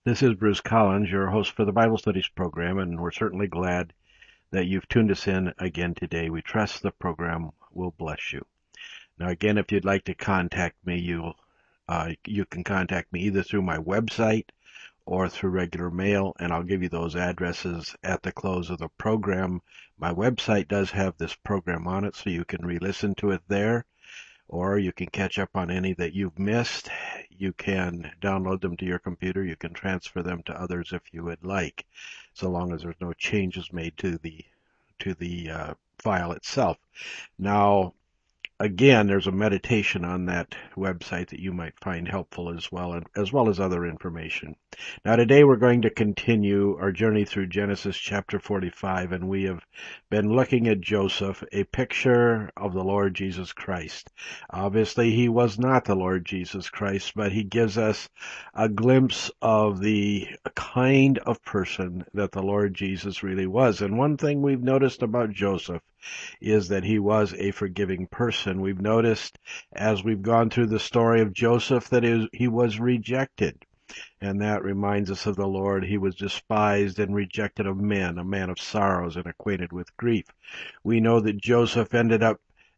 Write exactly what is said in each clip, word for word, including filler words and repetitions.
This is Bruce Collins, your host for the Bible Studies program, and we're certainly glad that you've tuned us in again today. We trust the program will bless you. Now, again, if you'd like to contact me, you uh, you can contact me either through my website or through regular mail, and I'll give you those addresses at the close of the program. My website does have this program on it, so you can re-listen to it there, or you can catch up on any that you've missed. You can download them to your computer. You can transfer them to others if you would like, so long as there's no changes made to the to the uh, file itself. Now, again, there's a meditation on that website that you might find helpful as well, and as well as other information. Now, today we're going to continue our journey through Genesis chapter forty-five, and we have been looking at Joseph, a picture of the Lord Jesus Christ. Obviously, he was not the Lord Jesus Christ, but he gives us a glimpse of the kind of person that the Lord Jesus really was. And one thing we've noticed about Joseph is that he was a forgiving person. We've noticed as we've gone through the story of Joseph that he was rejected. And that reminds us of the Lord. He was despised and rejected of men, a man of sorrows and acquainted with grief. We know that Joseph ended up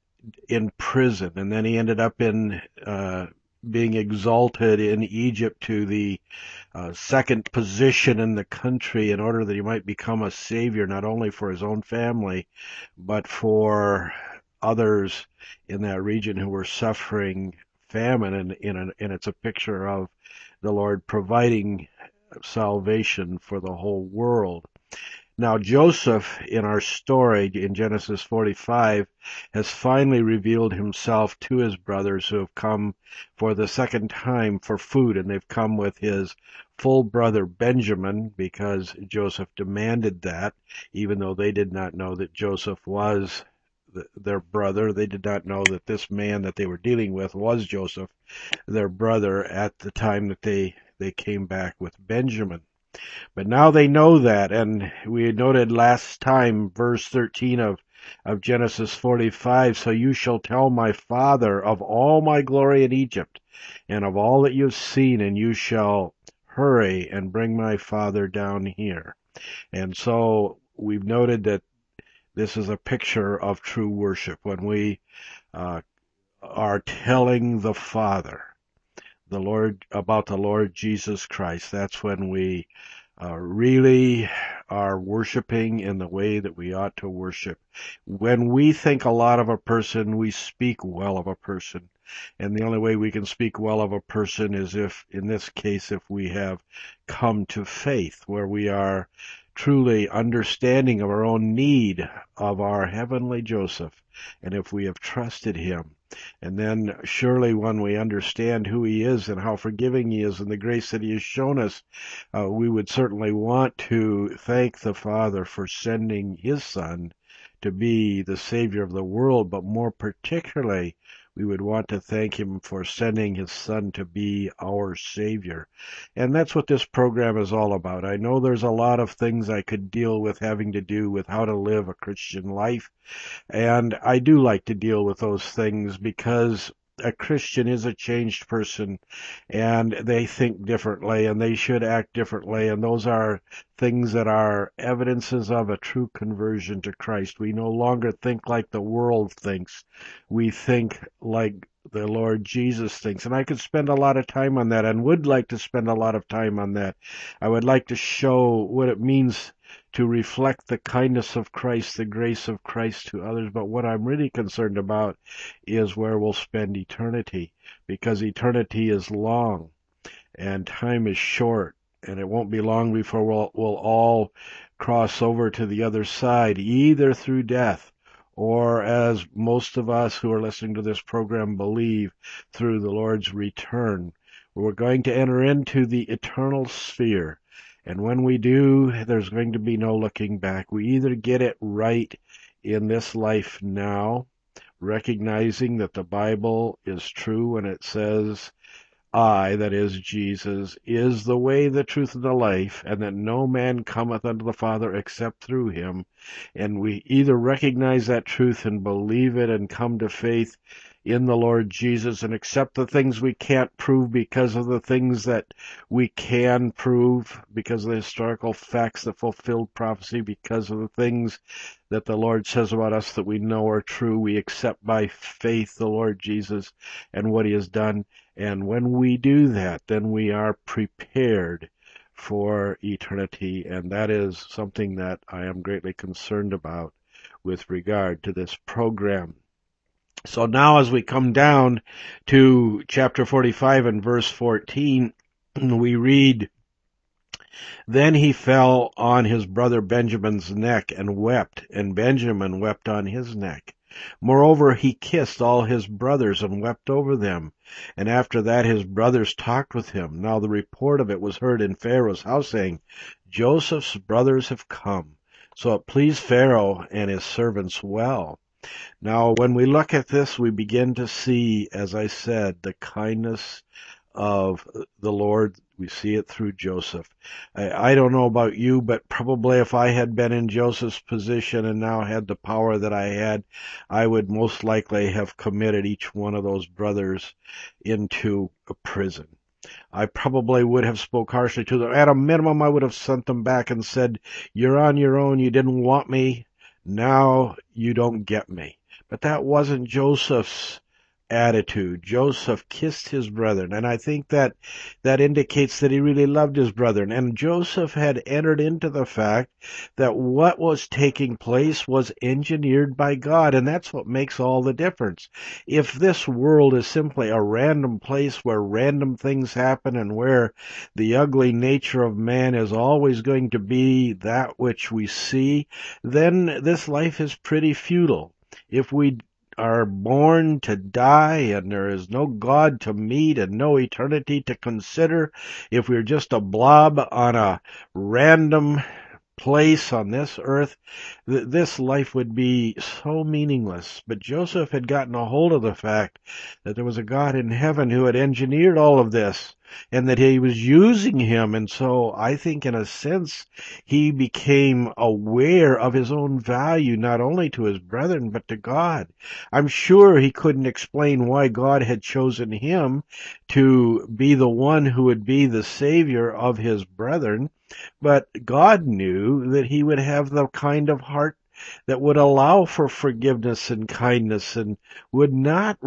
in prison, and then he ended up in uh, being exalted in Egypt to the uh, second position in the country in order that he might become a savior, not only for his own family, but for others in that region who were suffering famine. And, and, and it's a picture of the Lord providing salvation for the whole world. Now, Joseph, in our story in Genesis forty-five, has finally revealed himself to his brothers who have come for the second time for food, and they've come with his full brother Benjamin because Joseph demanded that, even though they did not know that Joseph was their brother. They did not know that this man that they were dealing with was Joseph, their brother, at the time that they, they came back with Benjamin. But now they know that, and we noted last time, verse thirteen of, of Genesis forty-five, so you shall tell my father of all my glory in Egypt, and of all that you've seen, and you shall hurry and bring my father down here. And so we've noted that this is a picture of true worship, when we uh, are telling the Father the Lord about the Lord Jesus Christ. That's when we uh, really are worshiping in the way that we ought to worship. When we think a lot of a person, we speak well of a person. And the only way we can speak well of a person is if, in this case, if we have come to faith, where we are truly understanding of our own need of our heavenly Joseph, and if we have trusted him. And then surely when we understand who he is and how forgiving he is and the grace that he has shown us, uh, we would certainly want to thank the Father for sending his Son to be the Savior of the world, but more particularly, we would want to thank him for sending his Son to be our Savior. And that's what this program is all about. I know there's a lot of things I could deal with having to do with how to live a Christian life, and I do like to deal with those things because a Christian is a changed person, and they think differently, and they should act differently, and those are things that are evidences of a true conversion to Christ. We no longer think like the world thinks. We think like the Lord Jesus thinks. And I could spend a lot of time on that, and would like to spend a lot of time on that. I would like to show what it means to reflect the kindness of Christ, the grace of Christ to others. But what I'm really concerned about is where we'll spend eternity, because eternity is long and time is short, and it won't be long before we'll, we'll all cross over to the other side, either through death or, as most of us who are listening to this program believe, through the Lord's return. We're going to enter into the eternal sphere. And when we do, there's going to be no looking back. We either get it right in this life now, recognizing that the Bible is true when it says, I, that is Jesus, is the way, the truth, and the life, and that no man cometh unto the Father except through him. And we either recognize that truth and believe it and come to faith in the Lord Jesus and accept the things we can't prove because of the things that we can prove, because of the historical facts that fulfilled prophecy, because of the things that the Lord says about us that we know are true. We accept by faith the Lord Jesus and what he has done. And when we do that, then we are prepared for eternity. And that is something that I am greatly concerned about with regard to this program. So now as we come down to chapter forty-five and verse fourteen, we read, "Then he fell on his brother Benjamin's neck and wept, and Benjamin wept on his neck. Moreover, he kissed all his brothers and wept over them. And after that his brothers talked with him. Now the report of it was heard in Pharaoh's house, saying, Joseph's brothers have come. So it pleased Pharaoh and his servants well." Now, when we look at this, we begin to see, as I said, the kindness of the Lord. We see it through Joseph. I, I don't know about you, but probably if I had been in Joseph's position and now had the power that I had, I would most likely have committed each one of those brothers into a prison. I probably would have spoke harshly to them. At a minimum, I would have sent them back and said, "You're on your own. You didn't want me. Now you don't get me." But that wasn't Joseph's attitude. Joseph kissed his brethren, and I think that that indicates that he really loved his brethren. And Joseph had entered into the fact that what was taking place was engineered by God, and that's what makes all the difference. If this world is simply a random place where random things happen and where the ugly nature of man is always going to be that which we see, then this life is pretty futile. If we are born to die and there is no God to meet and no eternity to consider, if we're just a blob on a random place on this earth, th- this life would be so meaningless. But Joseph had gotten a hold of the fact that there was a God in heaven who had engineered all of this and that he was using him. And so I think in a sense he became aware of his own value, not only to his brethren, but to God. I'm sure he couldn't explain why God had chosen him to be the one who would be the savior of his brethren. But God knew that he would have the kind of heart that would allow for forgiveness and kindness and would not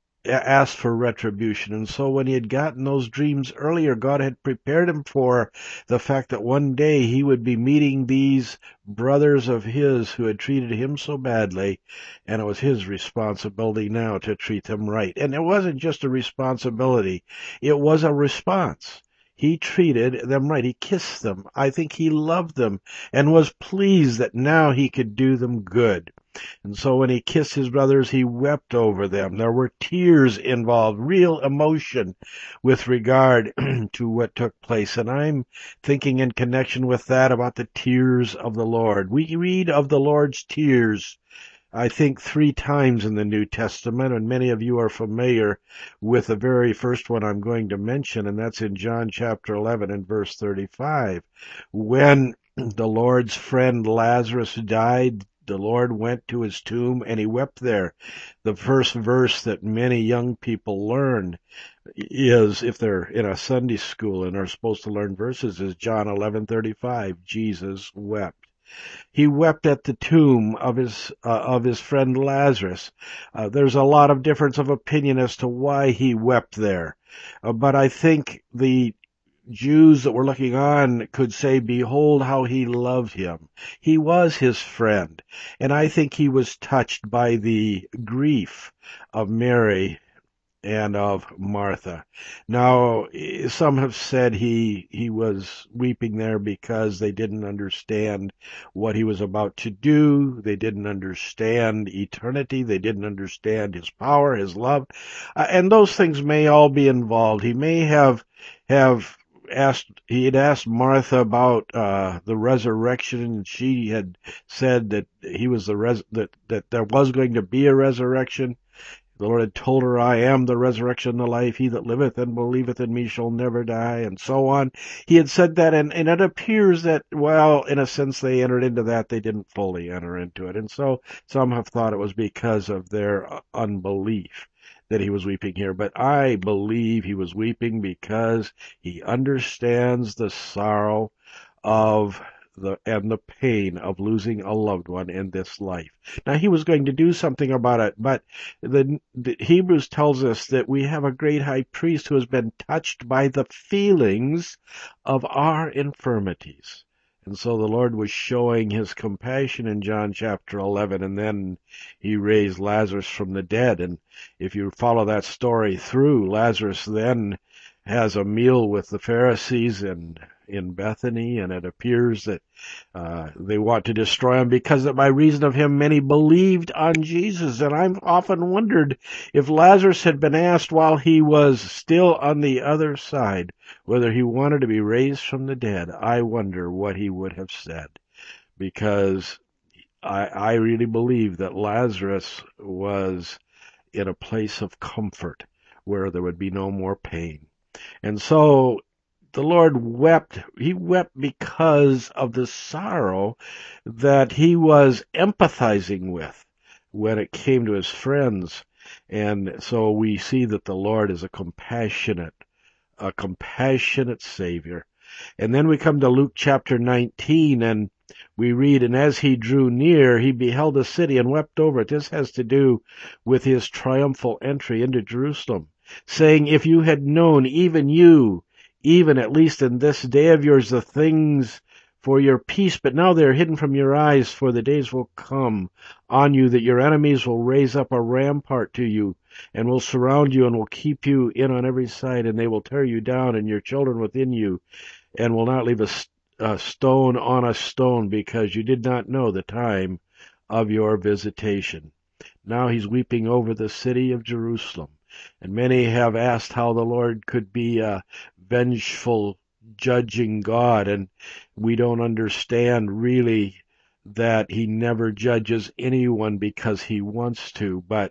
ask for retribution. And so when he had gotten those dreams earlier, God had prepared him for the fact that one day he would be meeting these brothers of his who had treated him so badly, and it was his responsibility now to treat them right. And it wasn't just a responsibility, it was a response. He treated them right. He kissed them. I think he loved them and was pleased that now he could do them good. And so when he kissed his brothers, he wept over them. There were tears involved, real emotion with regard to what took place. And I'm thinking in connection with that about the tears of the Lord. We read of the Lord's tears, I think, three times in the New Testament, and many of you are familiar with the very first one I'm going to mention, and that's in John chapter eleven and verse thirty-five. When the Lord's friend Lazarus died, the Lord went to his tomb and he wept there. The first verse that many young people learn is, if they're in a Sunday school and are supposed to learn verses, is John eleven thirty-five. Jesus wept. He wept at the tomb of his uh, of his friend Lazarus. Uh, there's a lot of difference of opinion as to why he wept there, uh, but I think the Jews that were looking on could say, "Behold how he loved him." He was his friend, and I think he was touched by the grief of Mary and of Martha. Now, some have said he he was weeping there because they didn't understand what he was about to do. They didn't understand eternity. They didn't understand his power, his love. Uh, and those things may all be involved. He may have have asked, he had asked Martha about uh the resurrection, and she had said that he was the res that that there was going to be a resurrection. The Lord had told her, "I am the resurrection and the life. He that liveth and believeth in me shall never die," and so on. He had said that, and, and it appears that, well, in a sense they entered into that. They didn't fully enter into it. And so some have thought it was because of their unbelief that he was weeping here, but I believe he was weeping because he understands the sorrow of the and the pain of losing a loved one in this life. Now he was going to do something about it, but the, the Hebrews tells us that we have a great high priest who has been touched by the feelings of our infirmities. And so the Lord was showing his compassion in John chapter eleven, and then he raised Lazarus from the dead. And if you follow that story through, Lazarus then has a meal with the Pharisees and in Bethany, and it appears that uh, they want to destroy him because that by reason of him many believed on Jesus. And I've often wondered if Lazarus had been asked while he was still on the other side whether he wanted to be raised from the dead, I wonder what he would have said, because I, I really believe that Lazarus was in a place of comfort where there would be no more pain. And so the Lord wept. He wept because of the sorrow that he was empathizing with when it came to his friends. And so we see that the Lord is a compassionate, a compassionate Savior. And then we come to Luke chapter nineteen, and we read, and as he drew near, he beheld the city and wept over it. This has to do with his triumphal entry into Jerusalem, saying, if you had known, even you, even at least in this day of yours, the things for your peace, but now they are hidden from your eyes, for the days will come on you that your enemies will raise up a rampart to you, and will surround you, and will keep you in on every side, and they will tear you down, and your children within you, and will not leave a, a stone on a stone, because you did not know the time of your visitation. Now he's weeping over the city of Jerusalem. And many have asked how the Lord could be a vengeful, judging God, and we don't understand really that he never judges anyone because he wants to, but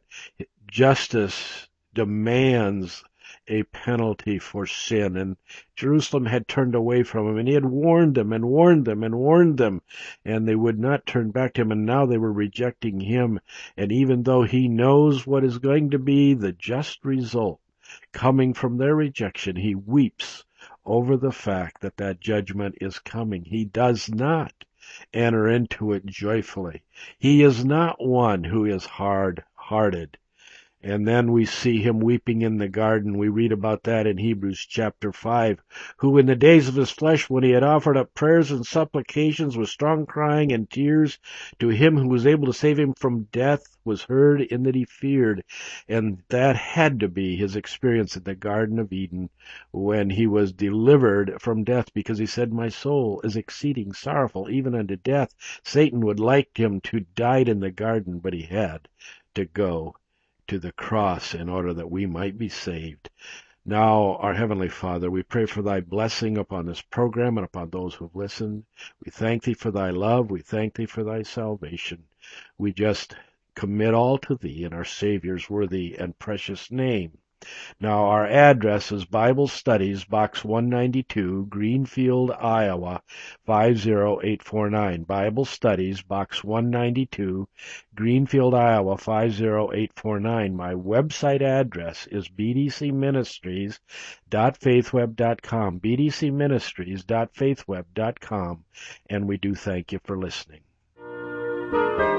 justice demands a penalty for sin, and Jerusalem had turned away from him, and he had warned them and warned them and warned them, and they would not turn back to him, and now they were rejecting him. And even though he knows what is going to be the just result coming from their rejection, he weeps over the fact that that judgment is coming. He does not enter into it joyfully. He is not one who is hard-hearted. And then we see him weeping in the garden. We read about that in Hebrews chapter five, who in the days of his flesh, when he had offered up prayers and supplications with strong crying and tears to him who was able to save him from death, was heard in that he feared. And that had to be his experience in the Garden of Eden, when he was delivered from death, because he said, my soul is exceeding sorrowful, even unto death. Satan would like him to die in the garden, but he had to go to the cross in order that we might be saved. Now, our Heavenly Father, we pray for thy blessing upon this program and upon those who have listened. We thank thee for thy love. We thank thee for thy salvation. We just commit all to thee in our Savior's worthy and precious name. Now, our address is Bible Studies, Box one ninety-two, Greenfield, Iowa, five zero eight four nine. Bible Studies, Box one ninety-two, Greenfield, Iowa, five zero eight four nine. My website address is b d c ministries dot faithweb dot com, b d c ministries dot faithweb dot com, and we do thank you for listening.